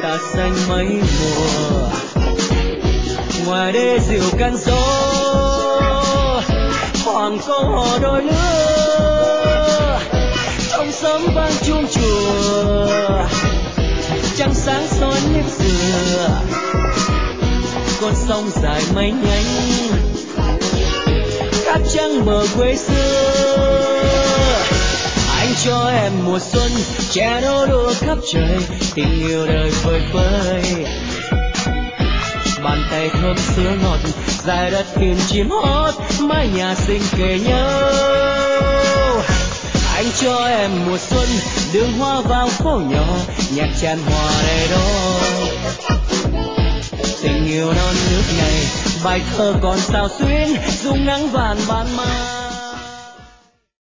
đã xanh mấy mùa. Ngoài đê dịu căng gió, hoàng câu hò đôi lứa, trong sớm vang chuông chùa, trăng sáng soi nếp dừa, con sông dài mây nhánh, cát trắng bờ quê xưa. Anh cho em mùa xuân, che nô đùa khắp trời, tình yêu đời vơi vơi. Bàn tay thơm sữa ngọt, dài đất tìm chim hót, mái nhà xinh kề nhau. Anh cho em mùa xuân, đường hoa vào phố nhỏ, nhạc tràn hòa đầy đó. Tình yêu non nước này, bài thơ còn sao xuyến, dung nắng vàn ban mai.